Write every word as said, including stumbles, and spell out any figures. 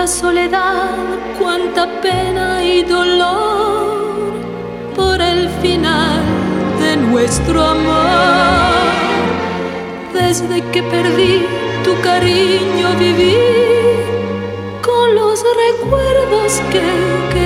cuánta soledad, cuánta pena y dolor por el final de nuestro amor. Desde que perdí tu cariño viví con los recuerdos que